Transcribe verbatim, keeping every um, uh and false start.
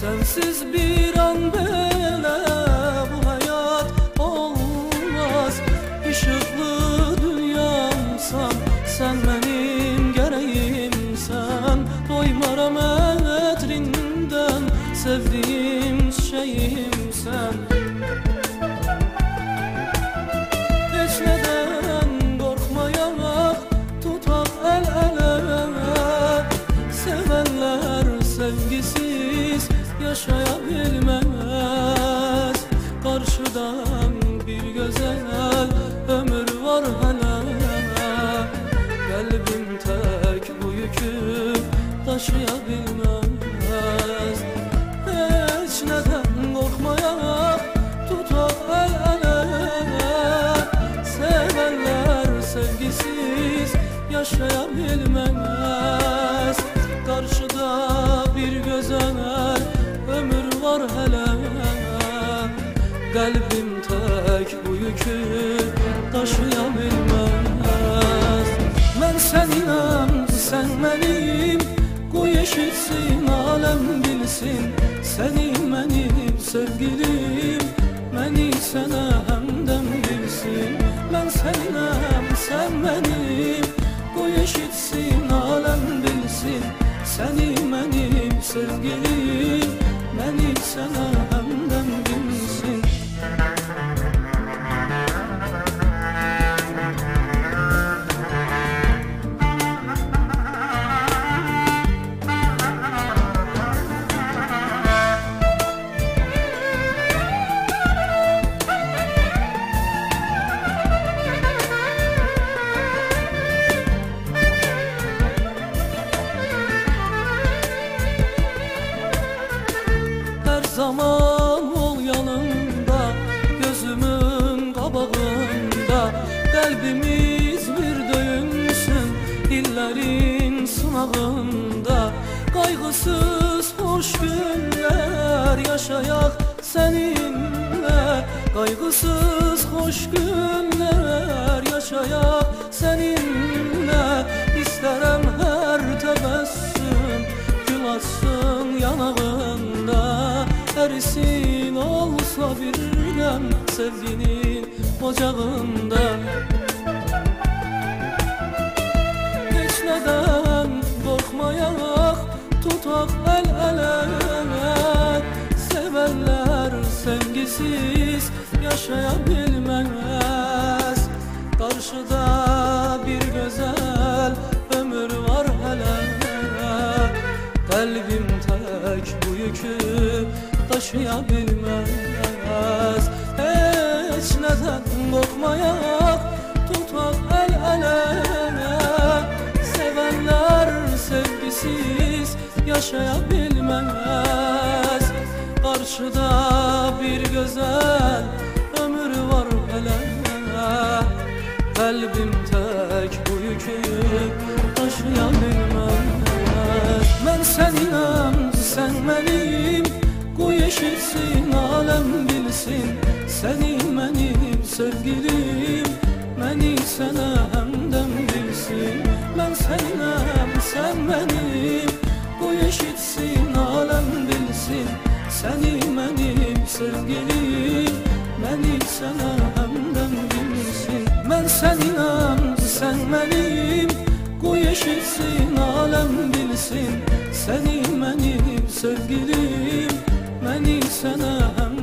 Sensiz bir an belə bu hayat olmaz. Işıklı dünyamsan, sen benim gereğimsen. Doymaram ətrindən, sevdiğim şeyimsen. Heç nədən qorxmayaq, tutaq əl-ələ. Sevenler sevgisiz yaşaya bilmez. Karşıdan bir güzel ömür var hele. Kalbim tek bu yükü taşıyabilmez. Hiç neden korkmayaq, tutaq el-ele. Sevenler sevgisiz yaşayabilmez. Karşıda bir güzel ömür var hele. Kalbim tek bu yükü taşıyabilmez. Ben seninəm, sen benim. Qoy eşitsin, alem bilsin. Senin benim sevgilim, beni sana hemden bilsin. Ben seninəm, sen benim. Qoy eşitsin, alem bilsin. Senin benim sevgilim, beni sana hemden bilsin. Zaman ol yanımda, gözümün qabağında. Kalbimiz bir döyünsün, illerin sınavında. Kaygısız hoş günler yaşayak seninle. Kaygısız hoş günler yaşayak seninle. İsterim her tebessüm gül açsın yanağında. Erisin olsa birden sevginin ocağında. Hiç neden korkmayaq, tutaq el-ele. Sevenler sevgisiz yaşayabilmez. Karşıda bir güzel ömür var hele. Kalbim tek bu yükü taşıyabilmez. Hiç neden korkmayaq, tutaq el-ele. Sevenler sevgisiz yaşayabilmez. Karşıda bir güzel ömür var hele. Kalbim tek bu yükü taşıyabilmez. Ben seninəm, sen benim. Qoy eşitsin, alem bilsin. Senin benim sevgilim, beni sana hemden bilsin. Ben seninəm, sen benim. Qoy eşitsin, alem bilsin. Senin benim sevgilim, beni sana hemden bilsin. Ben seninəm, sen benim. Qoy eşitsin, alem bilsin. Senin benim sevgilim, beni sana hem